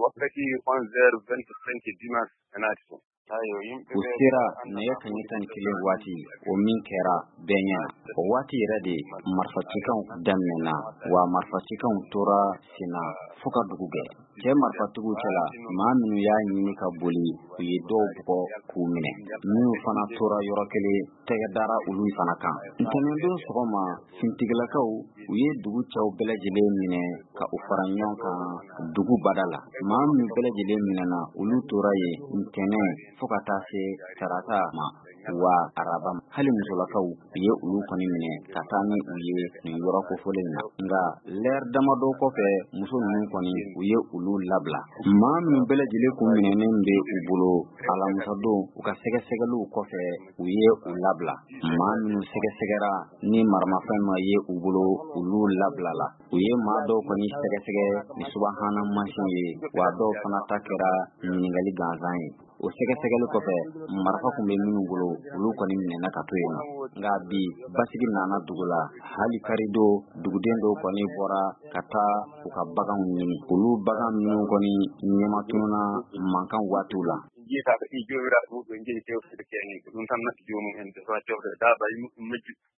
wakkati 11h25 dimanche anati usira ne yakan yi tan kilin wati o min kera benya o wati rade marfatikan damena wa marfatikan tora sina fuka duguge ke marfatugu chala ma minu ya ni ka boli yi do ko kumine minu fana tora yorokele tege dara ulu fana kan ntanendo sogoma fintiglakaw uye dugu chaw belajele mine ka ufaranyon kan dugu badala ma minu belajele mine na ulu tora ye ntene fuka tase tarata ma wa arabam hali musolakaw ye ulu koni mine katani uye ni yoro ko folena nga ler damado ko fe muso nu koni uye ulu labla ma min belajele ko mine nembe ubulo ala musado uka sege segelu ko fe uye ulabla ma min sege segera ni marma fema ye ubulo ulu labla la uye ma do koni sege sege ni subhana mashin ye wa do fana takera ni ngali ganzan o sege segelu ko fe marfa ko be min ubulo ulu koni mine na katoyena nga bi basigi nana dugula hali karido dugudendo koni bora kata uka bagan ni ulu bagan min koni nyema tuna mankan watula jita ko jomira ko do ngi tew de keni dum tan nak jomum en de so tew da ba